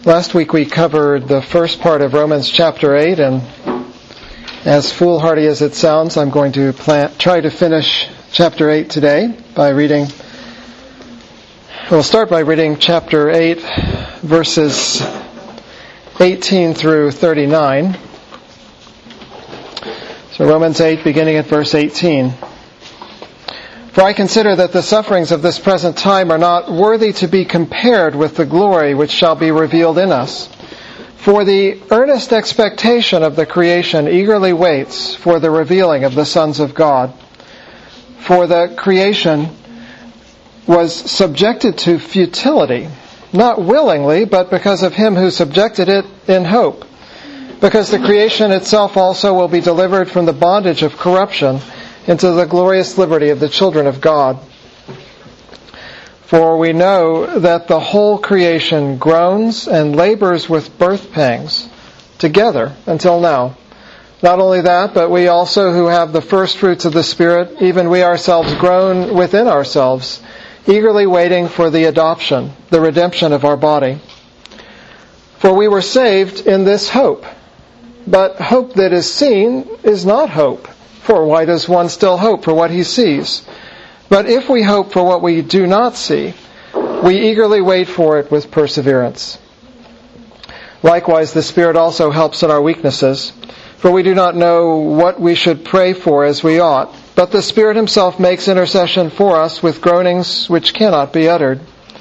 Last week we covered the first part of Romans chapter 8, and as foolhardy as it sounds, I'm going to try to finish chapter 8 today by reading. We'll start by reading chapter 8, verses 18 through 39. So Romans 8, beginning at verse 18. For I consider that the sufferings of this present time are not worthy to be compared with the glory which shall be revealed in us. For the earnest expectation of the creation eagerly waits for the revealing of the sons of God. For the creation was subjected to futility, not willingly, but because of him who subjected it in hope. Because the creation itself also will be delivered from the bondage of corruption into the glorious liberty of the children of God. For we know that the whole creation groans and labors with birth pangs together until now. Not only that, but we also who have the first fruits of the Spirit, even we ourselves groan within ourselves, eagerly waiting for the adoption, the redemption of our body. For we were saved in this hope. But hope that is seen is not hope. For why does one still hope for what he sees? But if we hope for what we do not see, we eagerly wait for it with perseverance. Likewise, the Spirit also helps in our weaknesses, for we do not know what we should pray for as we ought. But the Spirit Himself makes intercession for us with groanings which cannot be uttered.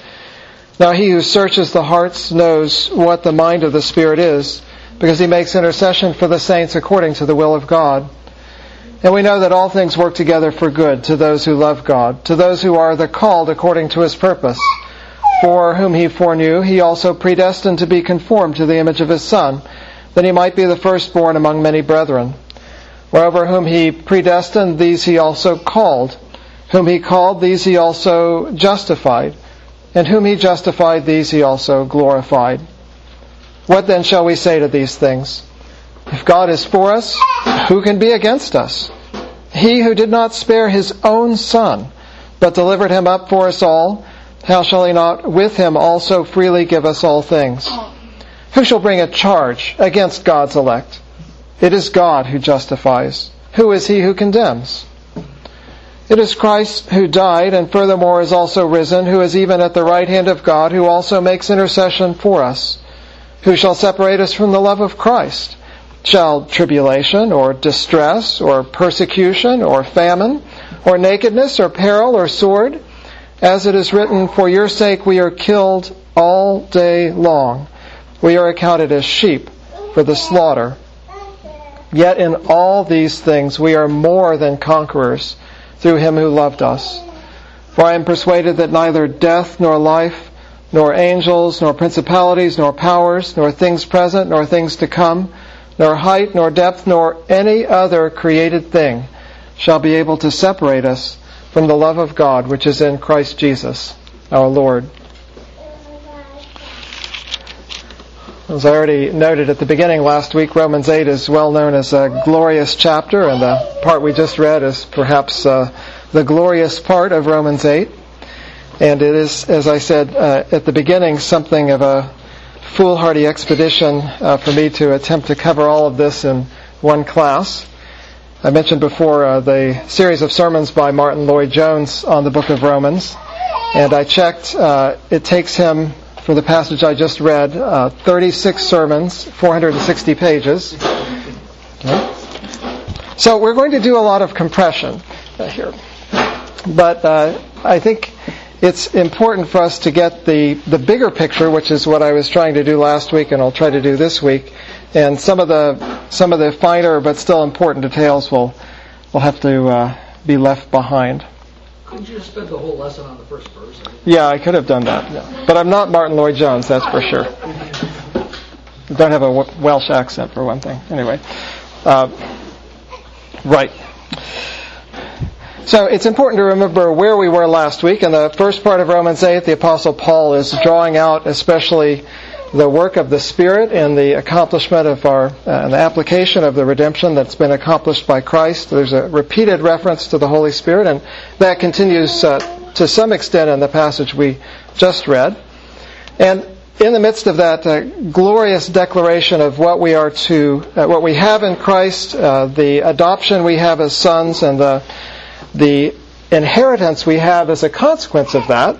Now He who searches the hearts knows what the mind of the Spirit is, because He makes intercession for the saints according to the will of God. And we know that all things work together for good to those who love God, to those who are the called according to His purpose. For whom He foreknew, He also predestined to be conformed to the image of His Son, that He might be the firstborn among many brethren. Moreover, whom He predestined, these He also called. Whom He called, these He also justified. And whom He justified, these He also glorified. What then shall we say to these things? If God is for us, who can be against us? He who did not spare His own Son, but delivered Him up for us all, how shall He not with Him also freely give us all things? Who shall bring a charge against God's elect? It is God who justifies. Who is he who condemns? It is Christ who died, and furthermore is also risen, who is even at the right hand of God, who also makes intercession for us. Who shall separate us from the love of Christ? Shall tribulation, or distress, or persecution, or famine, or nakedness, or peril, or sword? As it is written, for your sake we are killed all day long. We are accounted as sheep for the slaughter. Yet in all these things we are more than conquerors through Him who loved us. For I am persuaded that neither death nor life, nor angels, nor principalities, nor powers, nor things present, nor things to come, nor height, nor depth, nor any other created thing shall be able to separate us from the love of God which is in Christ Jesus, our Lord. As I already noted at the beginning last week, Romans 8 is well known as a glorious chapter, and the part we just read is perhaps the glorious part of Romans 8. And it is, as I said at the beginning, something of a foolhardy expedition for me to attempt to cover all of this in one class. I mentioned before the series of sermons by Martin Lloyd-Jones on the book of Romans, and I checked, it takes him, for the passage I just read, 36 sermons, 460 pages. Okay. So we're going to do a lot of compression here. But I think it's important for us to get the bigger picture, which is what I was trying to do last week and I'll try to do this week. And some of the finer but still important details will have to be left behind. Couldn't you just spend the whole lesson on the first verse? Yeah, I could have done that. Yeah. But I'm not Martin Lloyd-Jones, that's for sure. I don't have a Welsh accent, for one thing. Anyway. Right. So it's important to remember where we were last week. In the first part of Romans 8, the Apostle Paul is drawing out especially the work of the Spirit and the accomplishment of and the application of the redemption that's been accomplished by Christ. There's a repeated reference to the Holy Spirit, and that continues to some extent in the passage we just read. And in the midst of that glorious declaration of what we are what we have in Christ, the adoption we have as sons, and the inheritance we have as a consequence of that,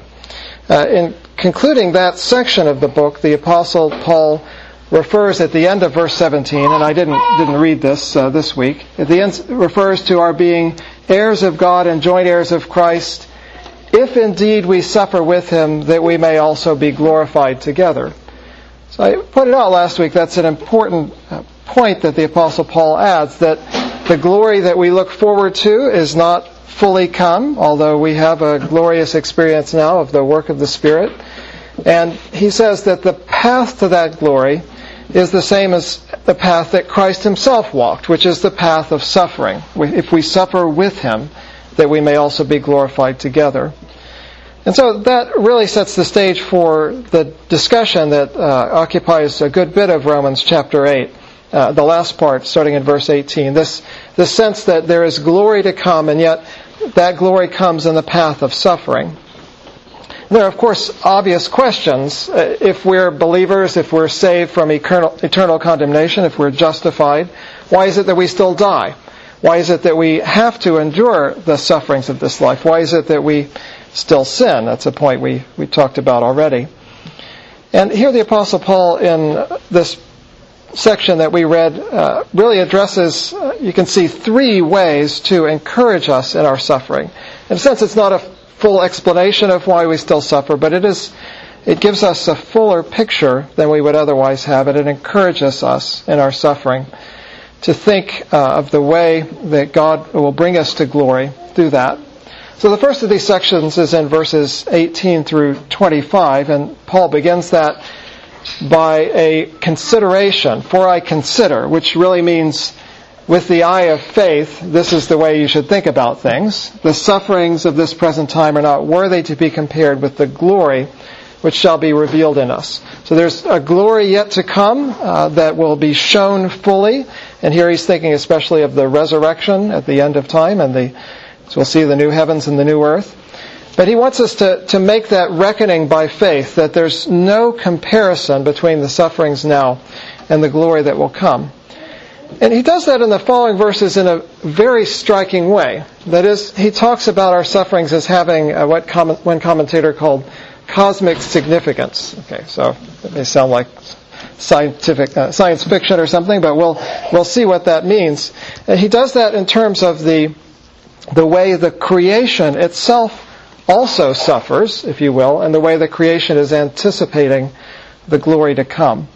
in concluding that section of the book, the Apostle Paul refers at the end of verse 17, and I didn't read this week. At the end, refers to our being heirs of God and joint heirs of Christ, if indeed we suffer with Him, that we may also be glorified together. So I pointed out last week that's an important point that the Apostle Paul adds, that the glory that we look forward to is not fully come, although we have a glorious experience now of the work of the Spirit. And he says that the path to that glory is the same as the path that Christ Himself walked, which is the path of suffering. If we suffer with Him, that we may also be glorified together. And so that really sets the stage for the discussion that occupies a good bit of Romans chapter 8, the last part, starting in verse 18. This sense that there is glory to come, and yet that glory comes in the path of suffering. There are, of course, obvious questions. If we're believers, if we're saved from eternal condemnation, if we're justified, why is it that we still die? Why is it that we have to endure the sufferings of this life? Why is it that we still sin? That's a point we talked about already. And here the Apostle Paul, in this section that we read, really addresses, you can see, three ways to encourage us in our suffering. In a sense, it's not a full explanation of why we still suffer, but it gives us a fuller picture than we would otherwise have, and it encourages us in our suffering to think of the way that God will bring us to glory through that. So the first of these sections is in verses 18 through 25, and Paul begins that by a consideration, for I consider, which really means with the eye of faith, this is the way you should think about things. The sufferings of this present time are not worthy to be compared with the glory which shall be revealed in us. So there's a glory yet to come that will be shown fully. And here he's thinking especially of the resurrection at the end of time, and so we'll see the new heavens and the new earth. But he wants us to make that reckoning by faith, that there's no comparison between the sufferings now and the glory that will come. And he does that in the following verses in a very striking way. That is, he talks about our sufferings as having what one commentator called cosmic significance. Okay, so it may sound like science fiction or something, but we'll see what that means. And he does that in terms of the way the creation itself also suffers, if you will, and the way the creation is anticipating the glory to come.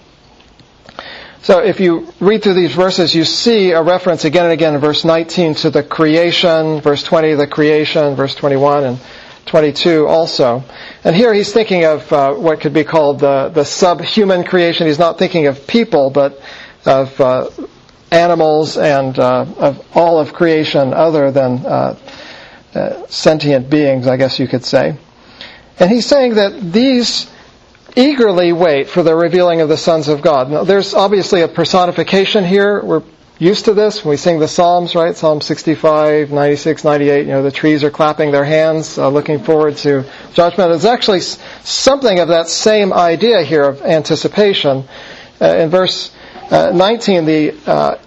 So if you read through these verses, you see a reference again and again in verse 19 to the creation, verse 20, the creation, verse 21, and 22 also. And here he's thinking of what could be called the subhuman creation. He's not thinking of people, but of animals and of all of creation other than sentient beings, I guess you could say. And he's saying that these eagerly wait for the revealing of the sons of God. Now, there's obviously a personification here. We're used to this when we sing the Psalms, right? Psalm 65, 96, 98, the trees are clapping their hands, looking forward to judgment. There's actually something of that same idea here of anticipation. In verse 19, the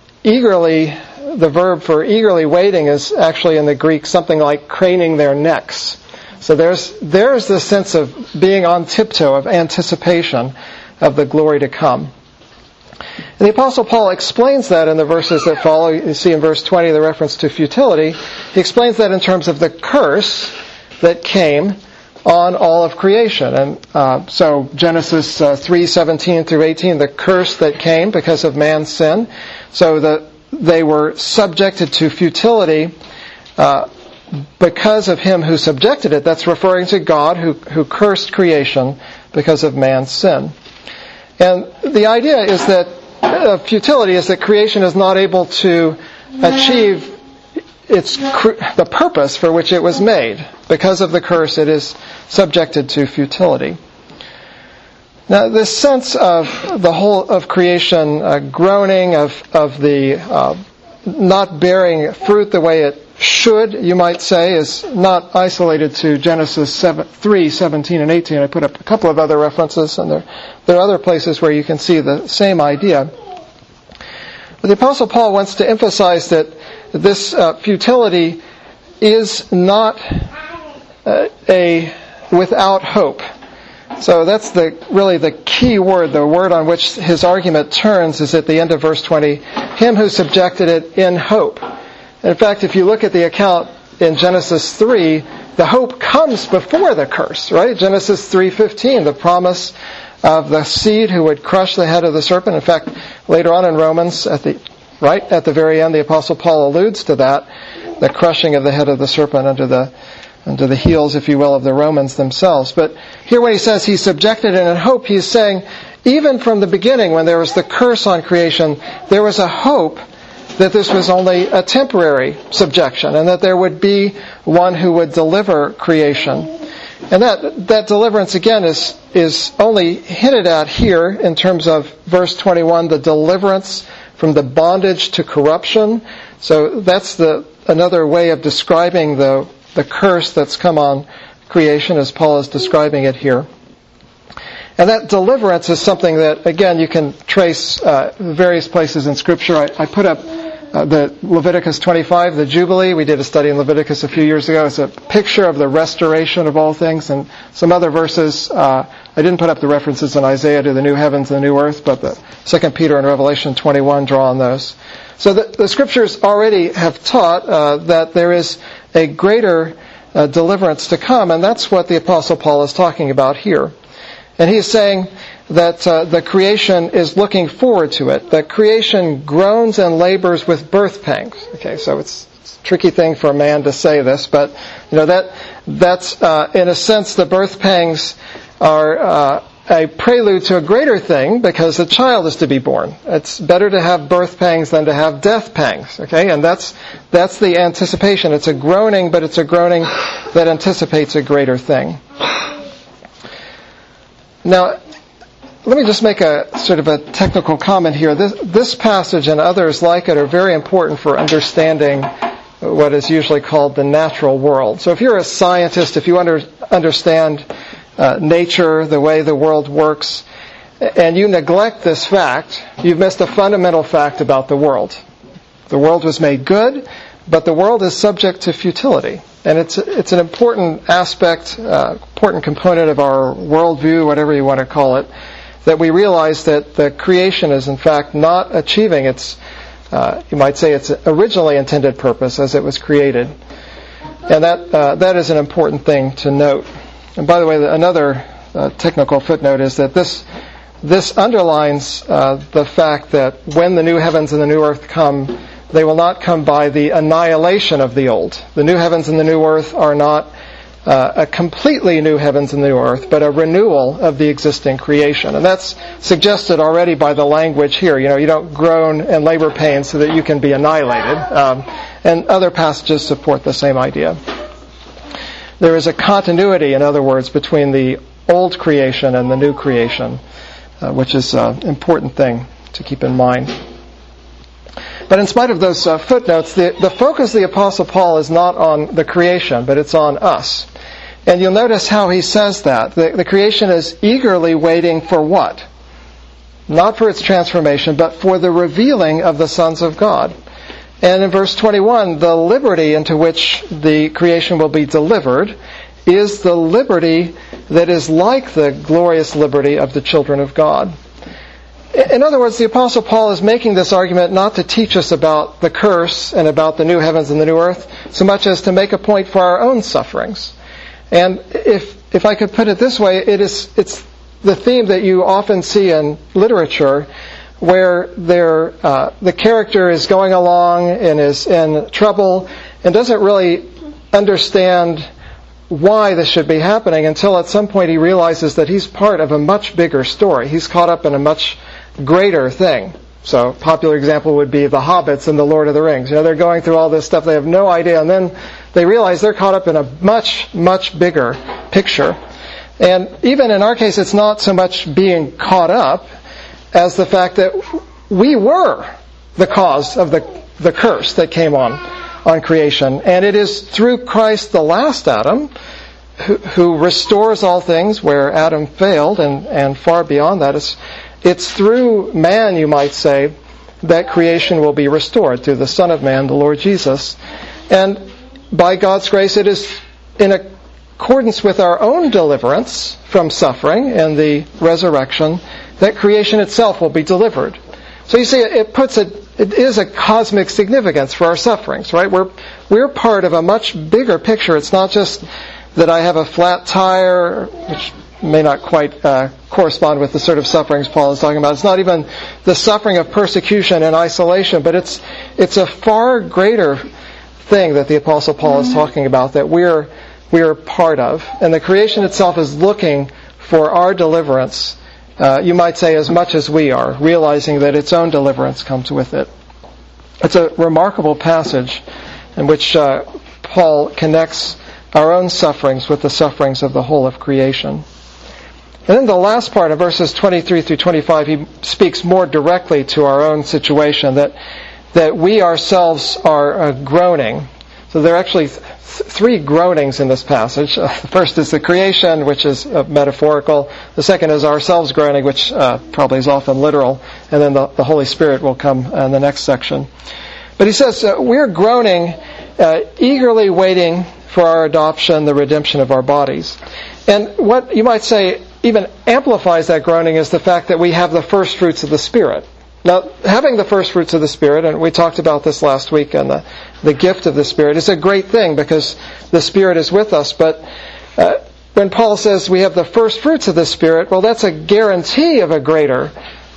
verb for eagerly waiting is actually in the Greek something like craning their necks. So there's this sense of being on tiptoe, of anticipation of the glory to come. And the Apostle Paul explains that in the verses that follow. You see in verse 20 the reference to futility. He explains that in terms of the curse that came on all of creation. And so Genesis 3:17 through 18, the curse that came because of man's sin. So that they were subjected to futility because of him who subjected it. That's referring to God who cursed creation because of man's sin. And the idea is that futility is that creation is not able to achieve the purpose for which it was made. Because of the curse, it is subjected to futility. Now, this sense of the whole of creation groaning, of the not bearing fruit the way it should, you might say, is not isolated to Genesis 3, 17, and 18. I put up a couple of other references, and there are other places where you can see the same idea. But the Apostle Paul wants to emphasize that this futility is not a without hope. So that's really the key word. The word on which his argument turns is at the end of verse 20, him who subjected it in hope. In fact, if you look at the account in Genesis 3, the hope comes before the curse, right? Genesis 3:15, the promise of the seed who would crush the head of the serpent. In fact, later on in Romans, at the very end, the Apostle Paul alludes to that, the crushing of the head of the serpent under the heels, if you will, of the Romans themselves. But here when he says he subjected it in hope, he's saying even from the beginning when there was the curse on creation, there was a hope that this was only a temporary subjection and that there would be one who would deliver creation. And that deliverance, again, is only hinted at here in terms of verse 21, the deliverance from the bondage to corruption. So that's another way of describing the curse that's come on creation as Paul is describing it here. And that deliverance is something that, again, you can trace various places in Scripture. I put up the Leviticus 25, the Jubilee. We did a study in Leviticus a few years ago. It's a picture of the restoration of all things. And some other verses, I didn't put up the references in Isaiah to the new heavens and the new earth, but the 2 Peter and Revelation 21 draw on those. So the Scriptures already have taught that there is a greater deliverance to come, and that's what the Apostle Paul is talking about here. And he is saying that the creation is looking forward to it. That creation groans and labors with birth pangs. Okay, so it's a tricky thing for a man to say this, but that's in a sense the birth pangs are a prelude to a greater thing because a child is to be born. It's better to have birth pangs than to have death pangs. Okay, and that's the anticipation. It's a groaning, but it's a groaning that anticipates a greater thing. Now, let me just make a sort of a technical comment here. This passage and others like it are very important for understanding what is usually called the natural world. So if you're a scientist, if you understand nature, the way the world works, and you neglect this fact, you've missed a fundamental fact about the world. The world was made good, but the world is subject to futility. And it's an important aspect, important component of our worldview, whatever you want to call it, that we realize that the creation is in fact not achieving its, you might say, its originally intended purpose as it was created. And that is an important thing to note. And by the way, another technical footnote is that this underlines the fact that when the new heavens and the new earth come, they will not come by the annihilation of the old. The new heavens and the new earth are not a completely new heavens and new earth, but a renewal of the existing creation. And that's suggested already by the language here. You don't groan and labor pain so that you can be annihilated. And other passages support the same idea. There is a continuity, in other words, between the old creation and the new creation, which is an important thing to keep in mind. But in spite of those footnotes, the focus of the Apostle Paul is not on the creation, but it's on us. And you'll notice how he says that. The creation is eagerly waiting for what? Not for its transformation, but for the revealing of the sons of God. And in verse 21, the liberty into which the creation will be delivered is the liberty that is like the glorious liberty of the children of God. In other words, the Apostle Paul is making this argument not to teach us about the curse and about the new heavens and the new earth, so much as to make a point for our own sufferings. And if I could put it this way, it's the theme that you often see in literature, where the character is going along and is in trouble and doesn't really understand why this should be happening until at some point he realizes that he's part of a much bigger story. He's caught up in a much greater thing. So a popular example would be the Hobbits and the Lord of the Rings. They're going through all this stuff, they have no idea, and then they realize they're caught up in a much, much bigger picture. And even in our case, it's not so much being caught up as the fact that we were the cause of the curse that came on on creation. And it is through Christ, the last Adam, who restores all things where Adam failed, and far beyond that. It's through man, you might say, that creation will be restored, through the Son of Man, the Lord Jesus. And by God's grace, it is in accordance with our own deliverance from suffering and the resurrection that creation itself will be delivered. So you see, it is a cosmic significance for our sufferings, right? We're part of a much bigger picture. It's not just that I have a flat tire, which may not quite correspond with the sort of sufferings Paul is talking about. It's not even the suffering of persecution and isolation, but it's a far greater thing that the Apostle Paul is talking about, that we're part of. And the creation itself is looking for our deliverance, you might say, as much as we are, realizing that its own deliverance comes with it. It's a remarkable passage in which Paul connects our own sufferings with the sufferings of the whole of creation. And in the last part of verses 23 through 25, he speaks more directly to our own situation, that we ourselves are groaning. So there are actually three groanings in this passage. The first is the creation, which is metaphorical. The second is ourselves groaning, which probably is often literal. And then the Holy Spirit will come in the next section. But he says, we're groaning, eagerly waiting for our adoption, the redemption of our bodies. And what you might say even amplifies that groaning is the fact that we have the first fruits of the Spirit. Now, having the first fruits of the Spirit, and we talked about this last week, and the gift of the Spirit is a great thing because the Spirit is with us. But when Paul says we have the first fruits of the Spirit, well, that's a guarantee of a greater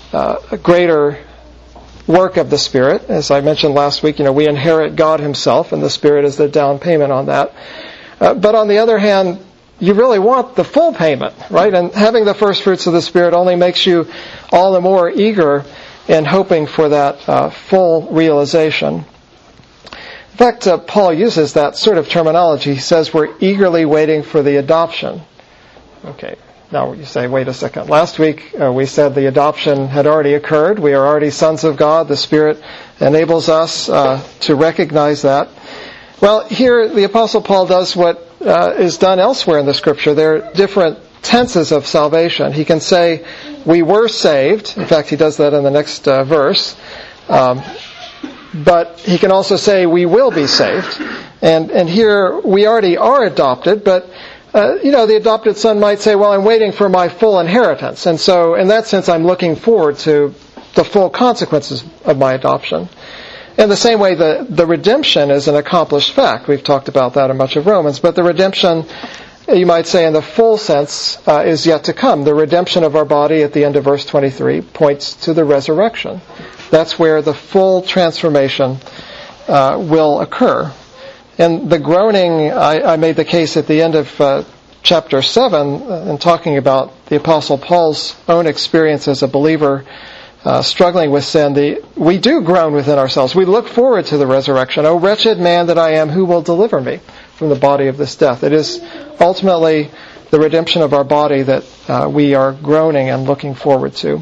work of the Spirit. As I mentioned last week, we inherit God Himself, and the Spirit is the down payment on that. But on the other hand, you really want the full payment, right? And having the first fruits of the Spirit only makes you all the more eager in hoping for that full realization. In fact, Paul uses that sort of terminology. He says we're eagerly waiting for the adoption. Okay, now you say, wait a second. Last week we said the adoption had already occurred. We are already sons of God. The Spirit enables us to recognize that. Well, here the Apostle Paul does what is done elsewhere in the Scripture. There are different tenses of salvation. He can say, we were saved. In fact, he does that in the next verse. But he can also say, we will be saved. And here, we already are adopted, but, the adopted son might say, well, I'm waiting for my full inheritance. And so, in that sense, I'm looking forward to the full consequences of my adoption. In the same way, the redemption is an accomplished fact. We've talked about that in much of Romans. But the redemption, you might say in the full sense, is yet to come. The redemption of our body at the end of verse 23 points to the resurrection. That's where the full transformation will occur. And the groaning, I made the case at the end of chapter 7 in talking about the Apostle Paul's own experience as a believer struggling with sin. We do groan within ourselves. We look forward to the resurrection. O wretched man that I am, who will deliver me from the body of this death? It is ultimately the redemption of our body that we are groaning and looking forward to.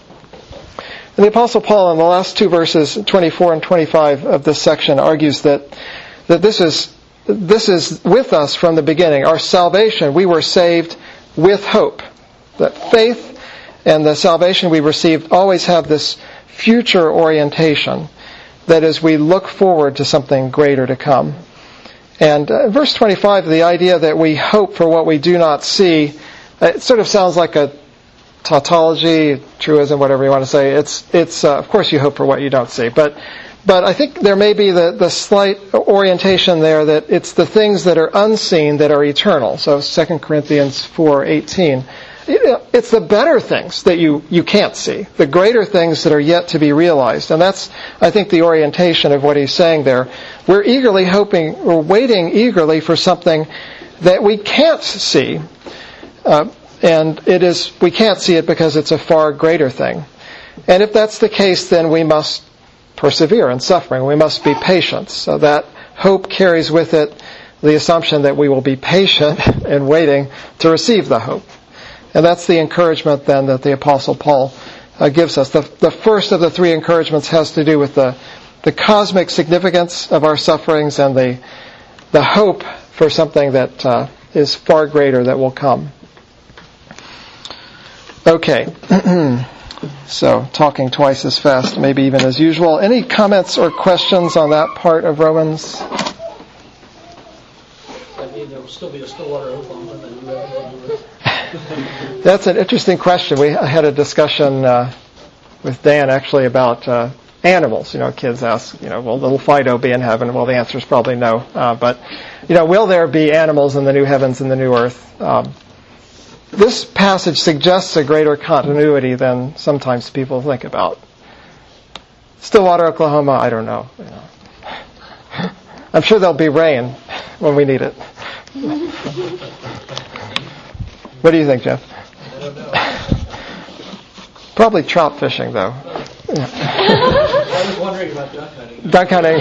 And the Apostle Paul, in the last two verses, 24 and 25 of this section, argues that this is with us from the beginning. Our salvation, we were saved with hope. That faith and the salvation we received always have this future orientation. That is, we look forward to something greater to come. And verse 25, the idea that we hope for what we do not see, it sort of sounds like a tautology, truism, whatever you want to say. It's of course you hope for what you don't see. But I think there may be the slight orientation there that it's the things that are unseen that are eternal. So 2 Corinthians 4:18. It's the better things that you can't see, the greater things that are yet to be realized. And that's, I think, the orientation of what he's saying there. We're waiting eagerly for something that we can't see. And we can't see it because it's a far greater thing. And if that's the case, then we must persevere in suffering. We must be patient. So that hope carries with it the assumption that we will be patient in waiting to receive the hope. And that's the encouragement then that the Apostle Paul gives us. The first of the three encouragements has to do with the the cosmic significance of our sufferings and the hope for something that is far greater that will come. Okay. So, talking twice as fast, maybe even as usual. Any comments or questions on that part of Romans? There will still be a Stillwater Oklahoma and then That's an interesting question. I had a discussion with Dan actually about animals. Kids ask, will little Fido be in heaven? Well, the answer is probably no. But, will there be animals in the new heavens and the new earth? This passage suggests a greater continuity than sometimes people think about. Stillwater, Oklahoma, I don't know. I'm sure there'll be rain when we need it. What do you think, Jeff? I don't know. Probably trout fishing, though. I was wondering about duck hunting. Duck hunting.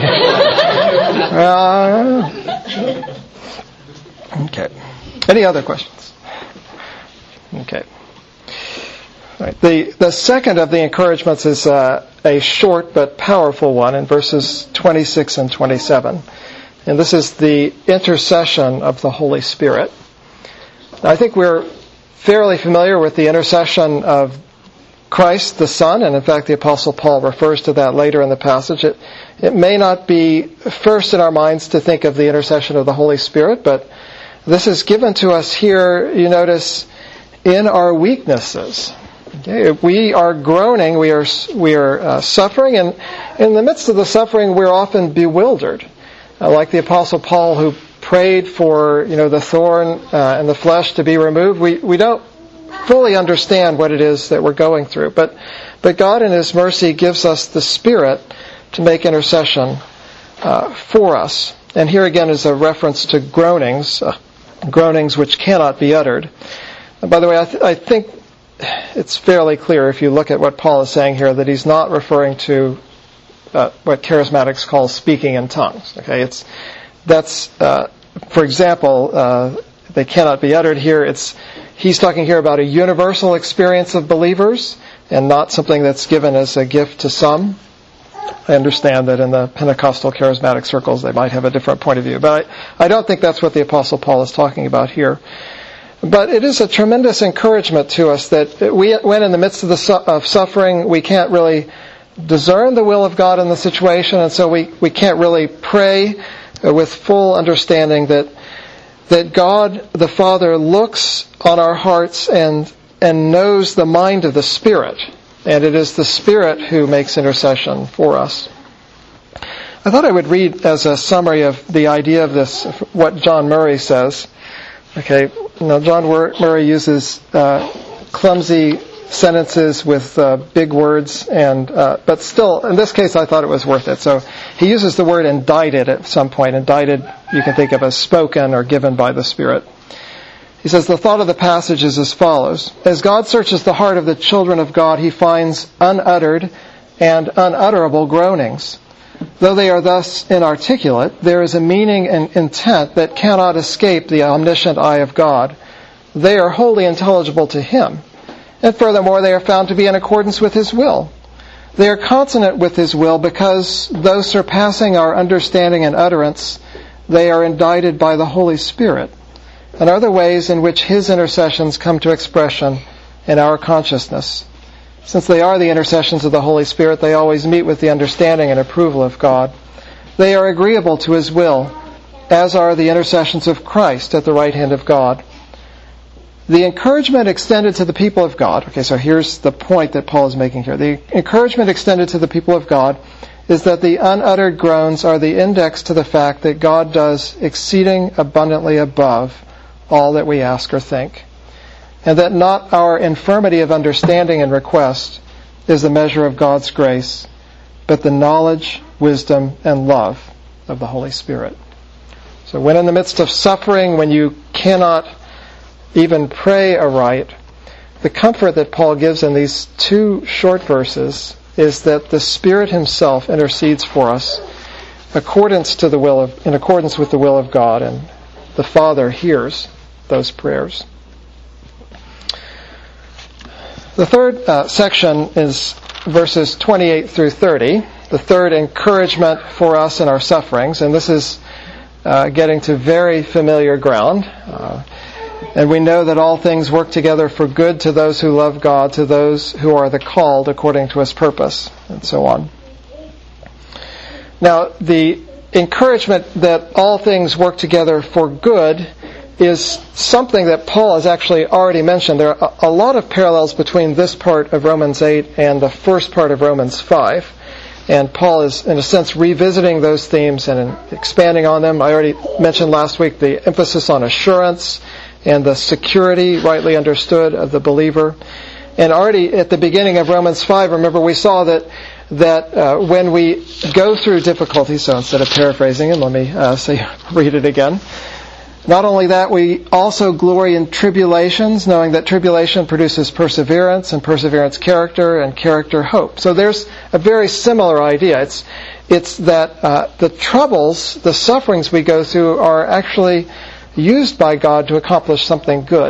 Okay. Any other questions? Okay. All right. The second of the encouragements is a short but powerful one in verses 26 and 27. And this is the intercession of the Holy Spirit. Now, I think we're fairly familiar with the intercession of Christ the Son, and in fact the Apostle Paul refers to that later in the passage. It may not be first in our minds to think of the intercession of the Holy Spirit, but this is given to us here, you notice, in our weaknesses. Okay? We are groaning, we are suffering, and in the midst of the suffering we're often bewildered. Like the Apostle Paul who prayed for the thorn in the flesh to be removed. We don't fully understand what it is that we're going through. But God in His mercy gives us the Spirit to make intercession for us. And here again is a reference to groanings which cannot be uttered. And by the way, I think it's fairly clear if you look at what Paul is saying here that he's not referring to what charismatics call speaking in tongues. Okay, for example, they cannot be uttered here. He's talking here about a universal experience of believers and not something that's given as a gift to some. I understand that in the Pentecostal charismatic circles they might have a different point of view, but I don't think that's what the Apostle Paul is talking about here. But it is a tremendous encouragement to us that when in the midst of suffering, we can't really discern the will of God in the situation, and so we can't really pray with full understanding that God the Father looks on our hearts and knows the mind of the Spirit, and it is the Spirit who makes intercession for us. I thought I would read as a summary of the idea of this what John Murray says. Okay, now John Murray uses clumsy sentences with big words, but still, in this case, I thought it was worth it. So he uses the word indicted at some point. Indicted, you can think of as spoken or given by the Spirit. He says, the thought of the passage is as follows. As God searches the heart of the children of God, He finds unuttered and unutterable groanings. Though they are thus inarticulate, there is a meaning and intent that cannot escape the omniscient eye of God. They are wholly intelligible to Him. And furthermore, they are found to be in accordance with His will. They are consonant with His will because, though surpassing our understanding and utterance, they are indicted by the Holy Spirit, and are the ways in which His intercessions come to expression in our consciousness. Since they are the intercessions of the Holy Spirit, they always meet with the understanding and approval of God. They are agreeable to His will, as are the intercessions of Christ at the right hand of God. The encouragement extended to the people of God, okay, so here's the point that Paul is making here. The encouragement extended to the people of God is that the unuttered groans are the index to the fact that God does exceeding abundantly above all that we ask or think, and that not our infirmity of understanding and request is the measure of God's grace, but the knowledge, wisdom, and love of the Holy Spirit. So when in the midst of suffering, when you cannot even pray aright, the comfort that Paul gives in these two short verses is that the Spirit Himself intercedes for us in accordance with the will of God, and the Father hears those prayers. The third section is verses 28 through 30, the third encouragement for us in our sufferings, and this is getting to very familiar ground. And we know that all things work together for good to those who love God, to those who are the called according to His purpose, and so on. Now, the encouragement that all things work together for good is something that Paul has actually already mentioned. There are a lot of parallels between this part of Romans 8 and the first part of Romans 5. And Paul is, in a sense, revisiting those themes and expanding on them. I already mentioned last week the emphasis on assurance and the security, rightly understood, of the believer. And already at the beginning of Romans 5, remember, we saw that when we go through difficulties, so instead of paraphrasing it, let me read it again. Not only that, we also glory in tribulations, knowing that tribulation produces perseverance, and perseverance character, and character hope. So there's a very similar idea. It's that the troubles, the sufferings we go through are actually used by God to accomplish something good.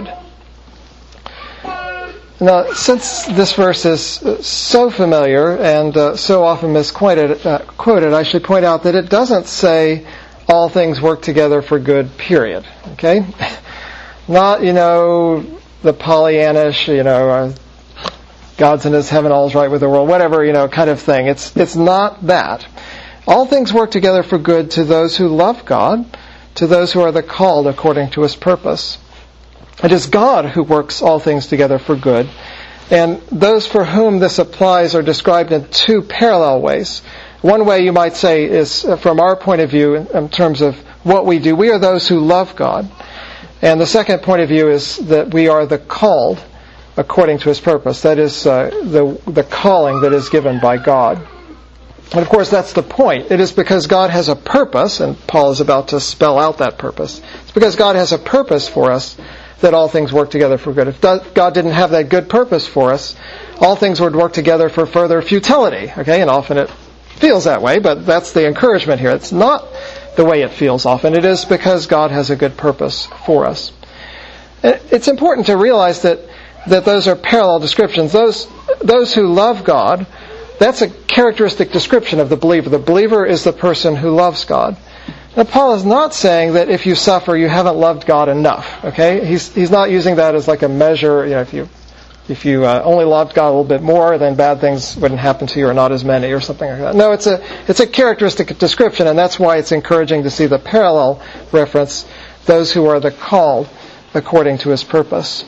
Now, since this verse is so familiar and so often misquoted, I should point out that it doesn't say all things work together for good, period. Okay? Not, the Pollyannish, God's in His heaven, all's right with the world, whatever, kind of thing. It's not that. All things work together for good to those who love God, to those who are the called according to His purpose. It is God who works all things together for good. And those for whom this applies are described in two parallel ways. One way you might say is, from our point of view, in terms of what we do, we are those who love God. And the second point of view is that we are the called according to His purpose. That is the calling that is given by God. And of course, that's the point. It is because God has a purpose, and Paul is about to spell out that purpose. It's because God has a purpose for us that all things work together for good. If God didn't have that good purpose for us, all things would work together for further futility. Okay, and often it feels that way, but that's the encouragement here. It's not the way it feels often. It is because God has a good purpose for us. It's important to realize that those are parallel descriptions. Those who love God, that's a characteristic description of the believer. The believer is the person who loves God. Now, Paul is not saying that if you suffer, you haven't loved God enough. Okay, he's not using that as like a measure. If you only loved God a little bit more, then bad things wouldn't happen to you, or not as many, or something like that. No, it's a characteristic description, and that's why it's encouraging to see the parallel reference: those who are the called according to His purpose.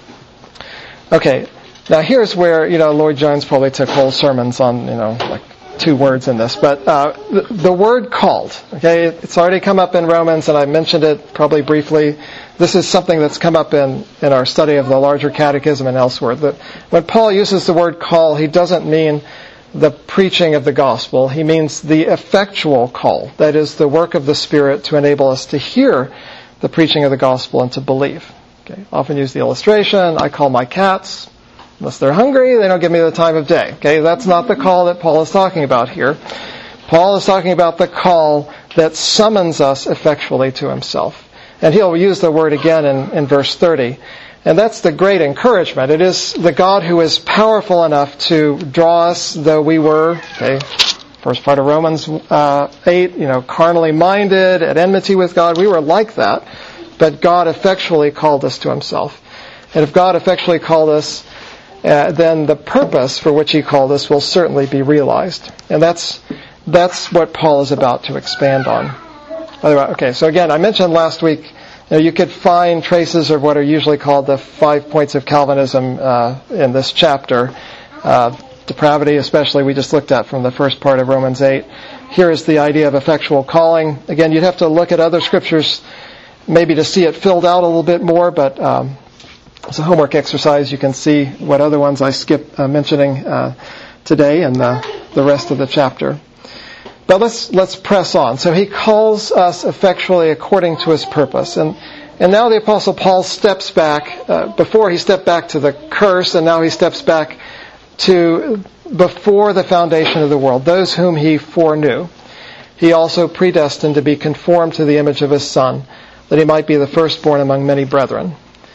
Okay, now here's where Lloyd Jones probably took whole sermons on like 2 words in this, but the word called, okay, it's already come up in Romans, and I mentioned it probably briefly. This is something that's come up in our study of the larger catechism and elsewhere. When Paul uses the word call, he doesn't mean the preaching of the gospel. He means the effectual call, that is, the work of the Spirit to enable us to hear the preaching of the gospel and to believe. Okay, often use the illustration, I call my cats. Unless they're hungry, they don't give me the time of day. Okay, that's not the call that Paul is talking about here. Paul is talking about the call that summons us effectually to Himself. And he'll use the word again in verse 30. And that's the great encouragement. It is the God who is powerful enough to draw us, though we were, first part of Romans 8, carnally minded, at enmity with God. We were like that. But God effectually called us to Himself. And if God effectually called us, then the purpose for which He called us will certainly be realized. And that's what Paul is about to expand on. Okay, so again, I mentioned last week, you could find traces of what are usually called the 5 points of Calvinism in this chapter. Depravity, especially, we just looked at from the first part of Romans 8. Here is the idea of effectual calling. Again, you'd have to look at other scriptures maybe to see it filled out a little bit more, but as a homework exercise, you can see what other ones I skipped mentioning today and the rest of the chapter. But let's press on. So he calls us effectually according to His purpose. And now the Apostle Paul steps back. Before he stepped back to the curse, and now he steps back to before the foundation of the world, those whom He foreknew. He also predestined to be conformed to the image of His Son, that He might be the firstborn among many brethren.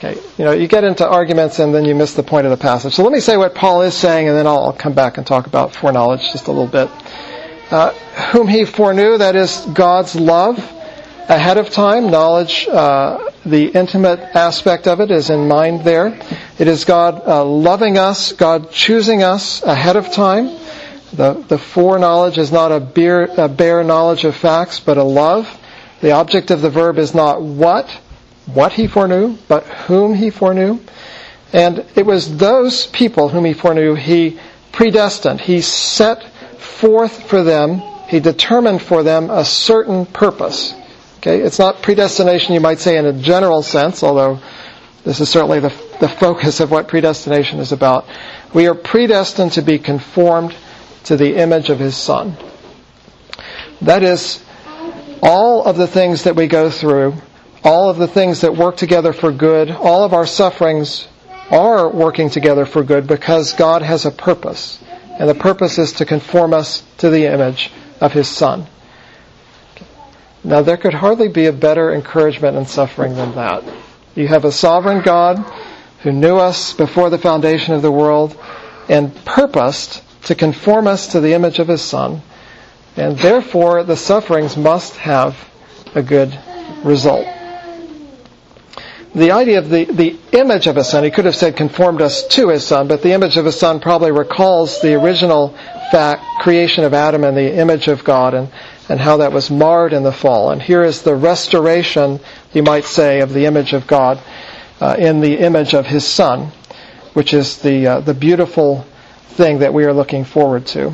Okay, you get into arguments and then you miss the point of the passage. So let me say what Paul is saying, and then I'll come back and talk about foreknowledge just a little bit. Whom he foreknew, that is God's love ahead of time. Knowledge, the intimate aspect of it is in mind there. It is God loving us, God choosing us ahead of time. The foreknowledge is not a bare knowledge of facts, but a love. The object of the verb is not what he foreknew, but whom he foreknew. And it was those people whom he foreknew he predestined. He set forth for them, he determined for them a certain purpose. Okay, it's not predestination, you might say, in a general sense, although this is certainly the focus of what predestination is about. We are predestined to be conformed to the image of his Son. That is, all of the things that we go through, all of the things that work together for good, all of our sufferings are working together for good because God has a purpose. And the purpose is to conform us to the image of his Son. Now, there could hardly be a better encouragement in suffering than that. You have a sovereign God who knew us before the foundation of the world and purposed to conform us to the image of his Son. And therefore, the sufferings must have a good result. The idea of the image of a Son, he could have said conformed us to his Son, but the image of a Son probably recalls the original creation of Adam in the image of God and how that was marred in the fall. And here is the restoration, you might say, of the image of God in the image of his Son, which is the beautiful thing that we are looking forward to.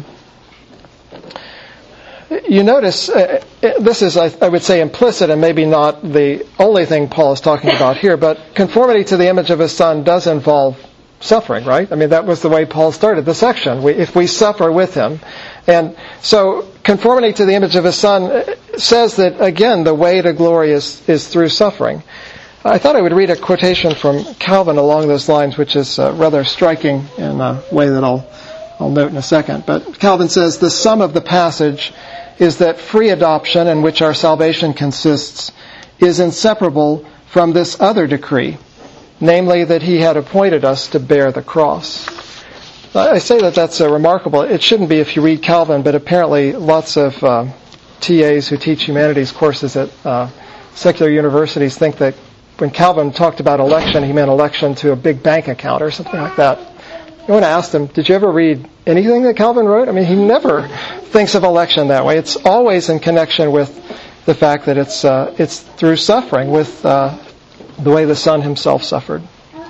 You notice, this is, I would say, implicit and maybe not the only thing Paul is talking about here, but conformity to the image of his Son does involve suffering, right? I mean, that was the way Paul started the section. If we suffer with him. And so, conformity to the image of his Son says that, again, the way to glory is through suffering. I thought I would read a quotation from Calvin along those lines, which is rather striking in a way that I'll note in a second. But Calvin says, the sum of the passage is that free adoption, in which our salvation consists, is inseparable from this other decree, namely that he had appointed us to bear the cross. I say that that's remarkable. It shouldn't be if you read Calvin, but apparently lots of TAs who teach humanities courses at secular universities think that when Calvin talked about election, he meant election to a big bank account or something like that. You want to ask them, did you ever read anything that Calvin wrote? I mean, he never thinks of election that way. It's always in connection with the fact that it's through suffering, with the way the Son himself suffered.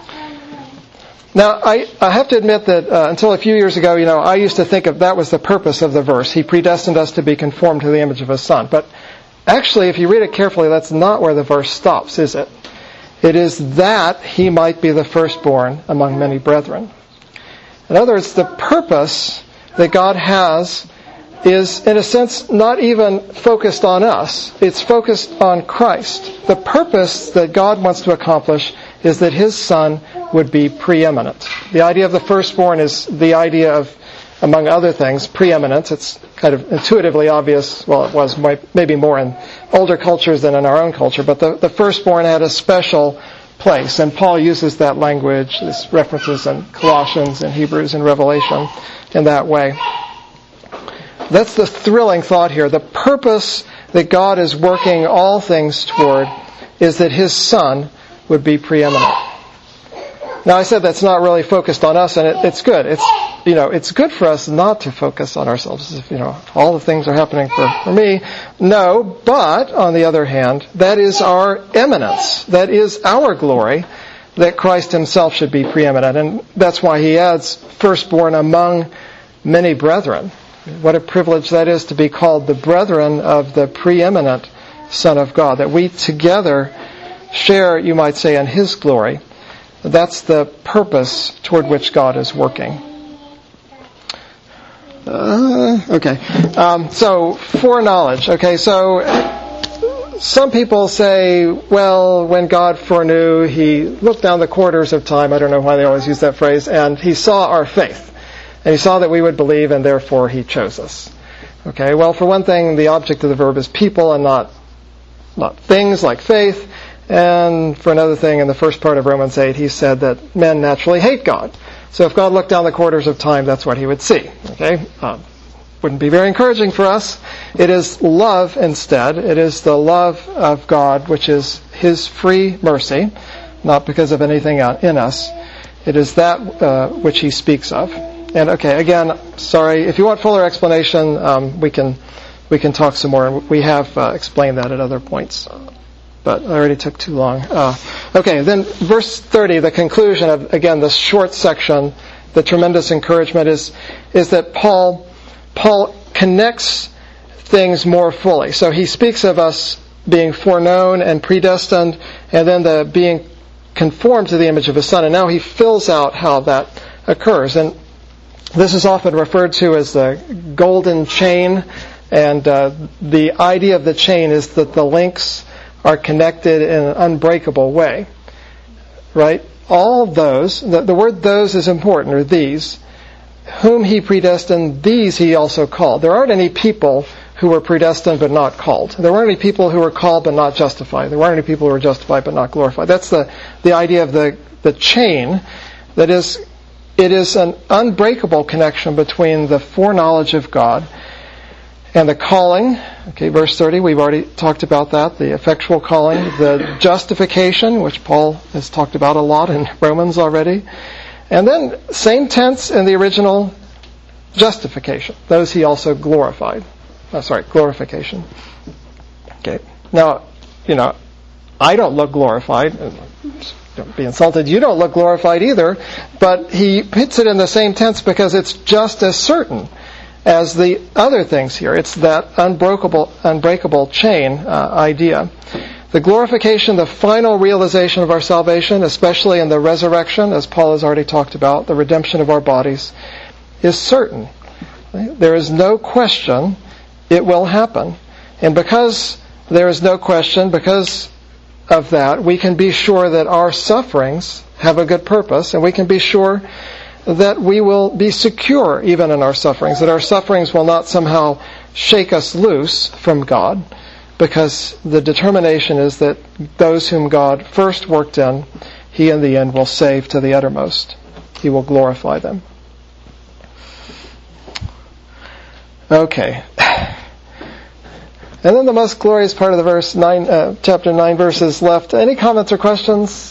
Now, I have to admit that until a few years ago, I used to think of that was the purpose of the verse. He predestined us to be conformed to the image of his Son. But actually, if you read it carefully, that's not where the verse stops, is it? It is that he might be the firstborn among many brethren. In other words, the purpose that God has is, in a sense, not even focused on us. It's focused on Christ. The purpose that God wants to accomplish is that his Son would be preeminent. The idea of the firstborn is the idea of, among other things, preeminence. It's kind of intuitively obvious. Well, it was maybe more in older cultures than in our own culture, but the firstborn had a special place. And Paul uses that language, this references in Colossians and Hebrews and Revelation in that way. That's the thrilling thought here. The purpose that God is working all things toward is that his Son would be preeminent. Now, I said that's not really focused on us, and it's good. It's good for us not to focus on ourselves. If, all the things are happening for me. No, but on the other hand, that is our eminence. That is our glory, that Christ himself should be preeminent. And that's why he adds firstborn among many brethren. What a privilege that is to be called the brethren of the preeminent Son of God, that we together share, you might say, in his glory. That's the purpose toward which God is working. So, foreknowledge. Okay, so some people say, well, when God foreknew, he looked down the corridors of time. I don't know why they always use that phrase. And he saw our faith. And he saw that we would believe, and therefore he chose us. Okay, well, for one thing, the object of the verb is people and not things like faith. And for another thing, in the first part of Romans 8, he said that men naturally hate God. So if God looked down the corridors of time, that's what he would see. Okay? Wouldn't be very encouraging for us. It is love instead. It is the love of God, which is his free mercy, not because of anything in us. It is that which he speaks of. And okay, again, sorry, if you want fuller explanation, we can talk some more. We have explained that at other points. But I already took too long. Okay, then verse 30, the conclusion of, again, this short section, the tremendous encouragement is that Paul connects things more fully. So he speaks of us being foreknown and predestined, and then the being conformed to the image of his Son. And now he fills out how that occurs. And this is often referred to as the golden chain. And the idea of the chain is that the links are connected in an unbreakable way. Right? All those, the word those is important, or these, whom he predestined, these he also called. There aren't any people who were predestined but not called. There weren't any people who were called but not justified. There weren't any people who were justified but not glorified. That's the idea of the chain. That is, it is an unbreakable connection between the foreknowledge of God and the calling. Okay, verse 30, we've already talked about that, the effectual calling, the justification, which Paul has talked about a lot in Romans already. And then, same tense in the original, justification. Those he also glorified. Glorification. Okay. Now, I don't look glorified. Don't be insulted. You don't look glorified either. But he puts it in the same tense because it's just as certain as the other things here. It's that unbreakable chain idea. The glorification, the final realization of our salvation, especially in the resurrection, as Paul has already talked about, the redemption of our bodies, is certain. There is no question it will happen. And because there is no question, because of that, we can be sure that our sufferings have a good purpose, and we can be sure that we will be secure even in our sufferings, that our sufferings will not somehow shake us loose from God, because the determination is that those whom God first worked in, he in the end will save to the uttermost. He will glorify them. Okay. And then the most glorious part of the verse 9, chapter 9 verses left. Any comments or questions?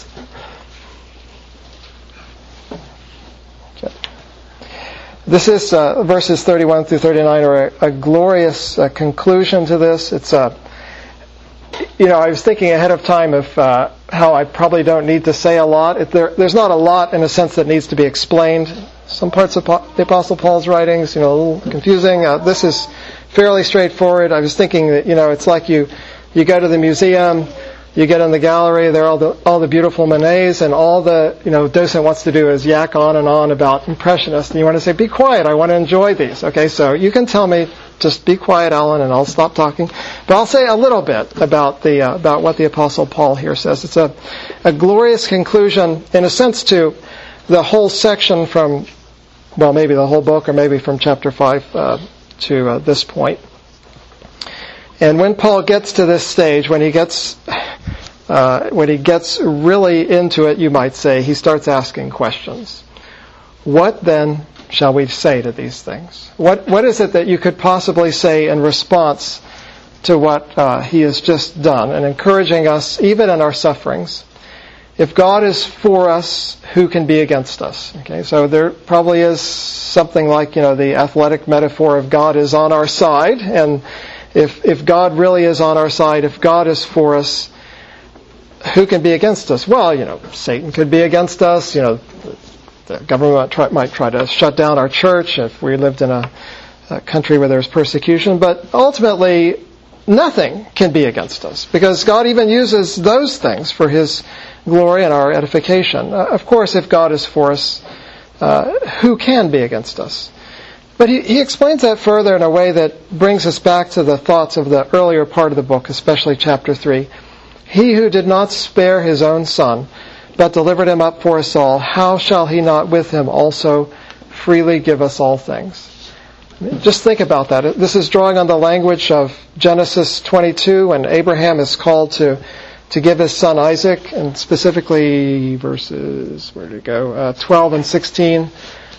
Okay. This is verses 31 through 39 are a glorious conclusion to this. It's I was thinking ahead of time of how I probably don't need to say a lot. There's not a lot in a sense that needs to be explained. Some parts of the Apostle Paul's writings, a little confusing. This is fairly straightforward. I was thinking that, it's like you go to the museum, you get in the gallery, there are all the beautiful Monets, and all the, docent wants to do is yak on and on about Impressionists, and you want to say, be quiet, I want to enjoy these. Okay, so you can tell me, just be quiet, Alan, and I'll stop talking. But I'll say a little bit about what the Apostle Paul here says. It's a glorious conclusion, in a sense, to the whole section from, maybe the whole book, or maybe from chapter 5 to this point. And when Paul gets to this stage, when he gets really into it, you might say, he starts asking questions. What then shall we say to these things? What is it that you could possibly say in response to what he has just done, and encouraging us even in our sufferings? If God is for us, who can be against us? Okay, so there probably is something like, the athletic metaphor of God is on our side. And if God really is on our side, if God is for us, who can be against us? Well, Satan could be against us. The government might try to shut down our church if we lived in a country where there's persecution. But ultimately, nothing can be against us, because God even uses those things for his glory and our edification. Of course, if God is for us, who can be against us? But he explains that further in a way that brings us back to the thoughts of the earlier part of the book, especially chapter 3. He who did not spare his own Son, but delivered him up for us all, how shall he not with him also freely give us all things? Just think about that. This is drawing on the language of Genesis 22, when Abraham is called to to give his son Isaac, and specifically verses, 12 and 16.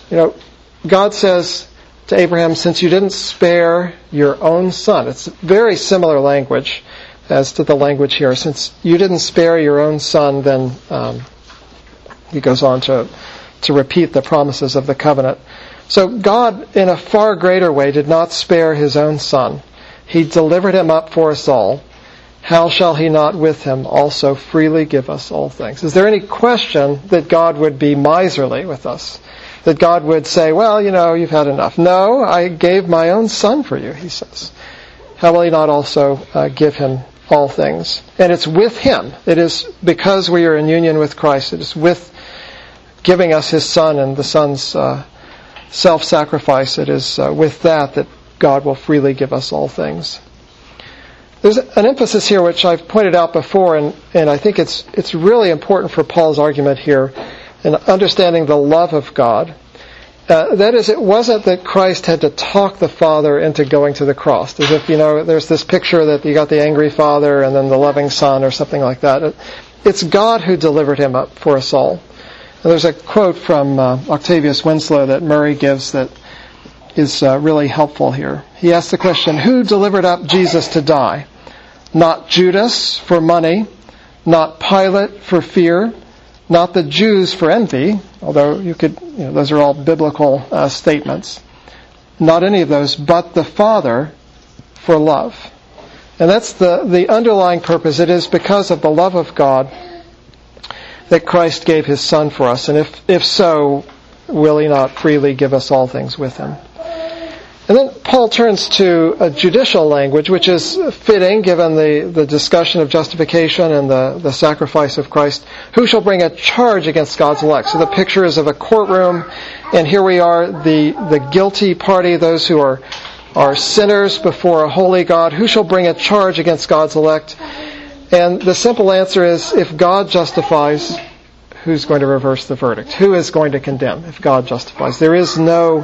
God says to Abraham, since you didn't spare your own son. It's very similar language as to the language here. Since you didn't spare your own son, then he goes on to repeat the promises of the covenant. So God, in a far greater way, did not spare his own son. He delivered him up for us all. How shall he not with him also freely give us all things? Is there any question that God would be miserly with us? That God would say, well, you've had enough. No, I gave my own son for you, he says. How will he not also give him all things? And it's with him. It is because we are in union with Christ. It is with giving us his son and the son's self-sacrifice. It is with that God will freely give us all things. There's an emphasis here which I've pointed out before, and I think it's really important for Paul's argument here in understanding the love of God. That is, it wasn't that Christ had to talk the Father into going to the cross. As if, there's this picture that you got the angry Father and then the loving Son or something like that. It's God who delivered him up for us all. And there's a quote from Octavius Winslow that Murray gives that is really helpful here. He asks the question, who delivered up Jesus to die? Not Judas for money, not Pilate for fear, not the Jews for envy, although those are all biblical statements. Not any of those, but the Father for love. And that's the underlying purpose. It is because of the love of God that Christ gave his Son for us. And if so, will he not freely give us all things with him? And then Paul turns to a judicial language, which is fitting given the discussion of justification and the sacrifice of Christ. Who shall bring a charge against God's elect? So the picture is of a courtroom, and here we are, the guilty party, those who are sinners before a holy God. Who shall bring a charge against God's elect? And the simple answer is, if God justifies, who's going to reverse the verdict? Who is going to condemn if God justifies? There is no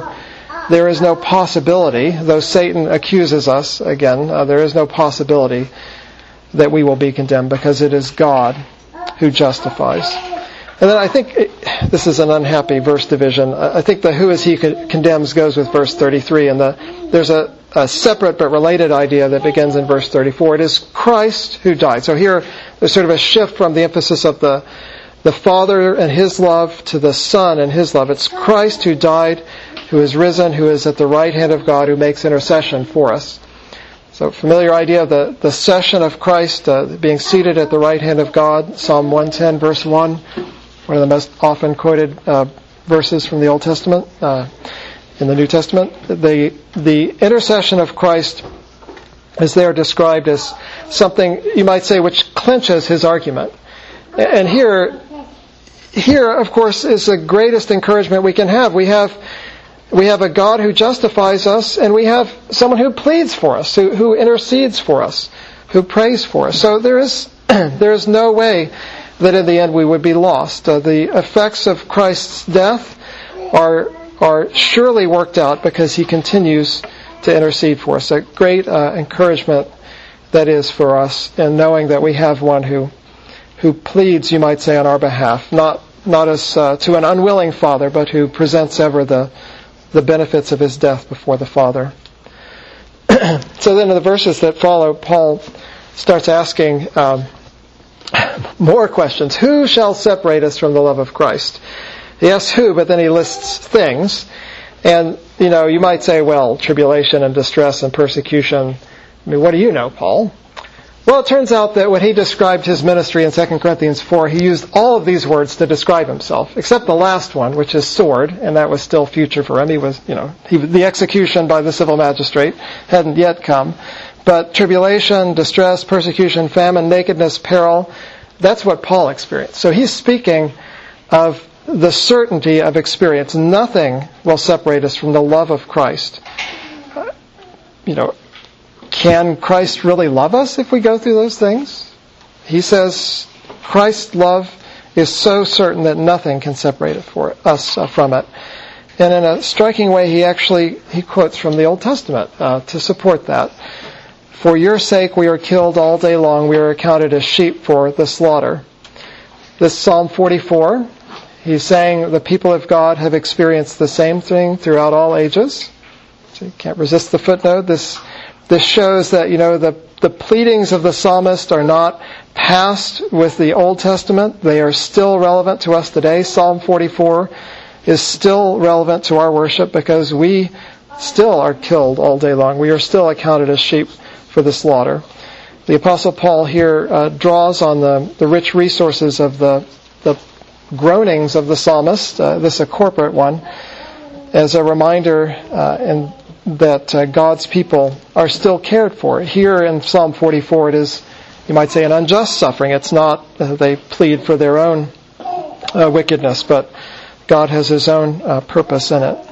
possibility, though Satan accuses us again, there is no possibility that we will be condemned because it is God who justifies. And then I think this is an unhappy verse division. I think the who is he condemns goes with verse 33, and there's a separate but related idea that begins in verse 34. It is Christ who died. So here there's sort of a shift from the emphasis of the Father and his love to the Son and his love. It's Christ who died, who is risen, who is at the right hand of God, who makes intercession for us. So familiar idea of the session of Christ being seated at the right hand of God. Psalm 110 verse 1, one of the most often quoted verses from the Old Testament, in the New Testament. The intercession of Christ is there described as something, you might say, which clinches his argument. And here, of course, is the greatest encouragement we can have. We have a God who justifies us, and we have someone who pleads for us, who intercedes for us, who prays for us. So there is no way that in the end we would be lost. The effects of Christ's death are surely worked out because he continues to intercede for us. A great encouragement that is for us in knowing that we have one who pleads, you might say, on our behalf, not as to an unwilling Father, but who presents ever the benefits of his death before the Father. So then in the verses that follow, Paul starts asking more questions. Who shall separate us from the love of Christ? He asks who, but then he lists things. And, you might say, well, tribulation and distress and persecution. I mean, what do you know, Paul? Well, it turns out that when he described his ministry in 2 Corinthians 4, he used all of these words to describe himself, except the last one, which is sword, and that was still future for him. He was, the execution by the civil magistrate hadn't yet come. But tribulation, distress, persecution, famine, nakedness, peril, that's what Paul experienced. So he's speaking of the certainty of experience. Nothing will separate us from the love of Christ. Can Christ really love us if we go through those things? He says Christ's love is so certain that nothing can separate us from it. And in a striking way, he quotes from the Old Testament to support that. For your sake we are killed all day long. We are accounted as sheep for the slaughter. This Psalm 44, he's saying the people of God have experienced the same thing throughout all ages. So you can't resist the footnote. This shows that, the pleadings of the psalmist are not past with the Old Testament. They are still relevant to us today. Psalm 44 is still relevant to our worship because we still are killed all day long. We are still accounted as sheep for the slaughter. The Apostle Paul here draws on the rich resources of the groanings of the psalmist, this a corporate one, as a reminder that God's people are still cared for. Here in Psalm 44 it is, you might say, an unjust suffering. It's not they plead for their own wickedness, but God has His own purpose in it.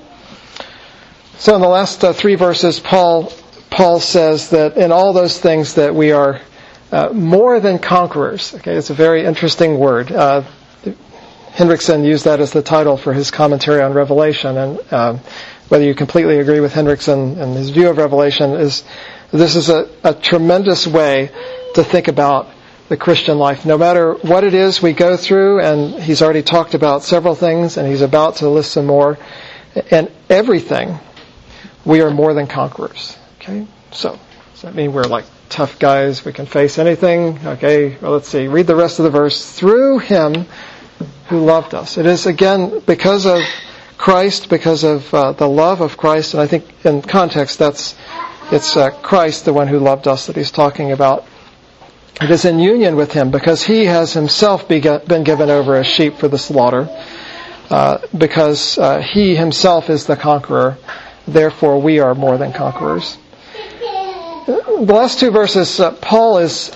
So in the last 3 verses, Paul says that in all those things that we are more than conquerors. Okay, it's a very interesting word. Hendrickson used that as the title for his commentary on Revelation, and whether you completely agree with Hendrickson and his view of Revelation, this is a tremendous way to think about the Christian life. No matter what it is we go through, and he's already talked about several things, and he's about to list some more, and everything, we are more than conquerors. Okay? So, does that mean we're like tough guys, we can face anything? Okay, well, let's see. Read the rest of the verse. Through Him who loved us. It is, again, because of Christ, because of the love of Christ, and I think in context it's Christ, the one who loved us, that he's talking about. It is in union with Him because He has Himself been given over as sheep for the slaughter, because He Himself is the conqueror. Therefore, we are more than conquerors. The last 2 verses, Paul is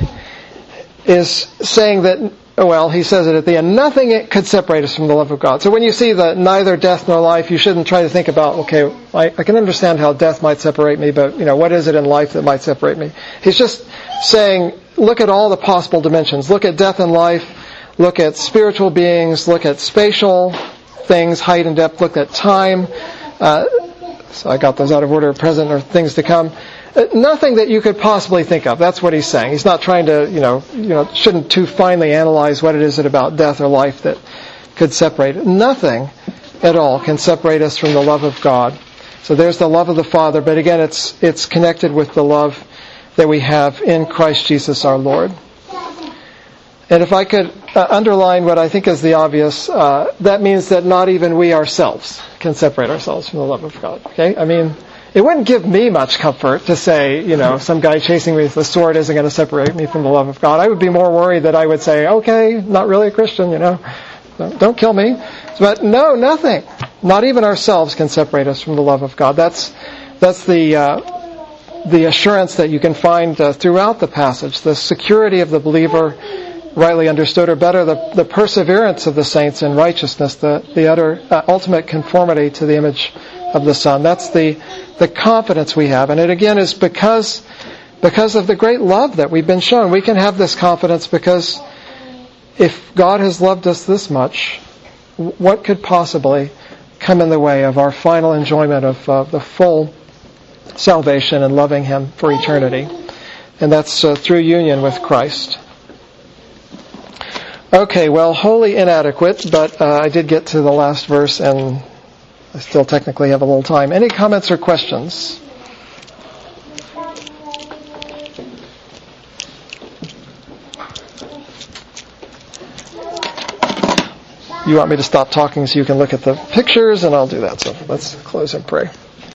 saying that, he says it at the end, nothing could separate us from the love of God. So when you see the neither death nor life, you shouldn't try to think about, I can understand how death might separate me, but, what is it in life that might separate me? He's just saying, look at all the possible dimensions. Look at death and life. Look at spiritual beings. Look at spatial things, height and depth. Look at time. So I got those out of order, present or things to come. Nothing that you could possibly think of. That's what he's saying. He's not trying to, shouldn't too finely analyze what it is about death or life that could separate it. Nothing at all can separate us from the love of God. So there's the love of the Father, but again, it's connected with the love that we have in Christ Jesus our Lord. And if I could underline what I think is the obvious, that means that not even we ourselves can separate ourselves from the love of God. Okay? I mean, it wouldn't give me much comfort to say, some guy chasing me with a sword isn't going to separate me from the love of God. I would be more worried that I would say, okay, not really a Christian, don't kill me. But no, nothing. Not even ourselves can separate us from the love of God. That's the assurance that you can find throughout the passage. The security of the believer, rightly understood, or better, the perseverance of the saints in righteousness, the utter ultimate conformity to the image of the Son. That's the confidence we have. And it again is because of the great love that we've been shown. We can have this confidence because if God has loved us this much, what could possibly come in the way of our final enjoyment of the full salvation and loving Him for eternity? And that's through union with Christ. Okay, well, wholly inadequate, but I did get to the last verse and I still technically have a little time. Any comments or questions? You want me to stop talking so you can look at the pictures, and I'll do that. So let's close and pray.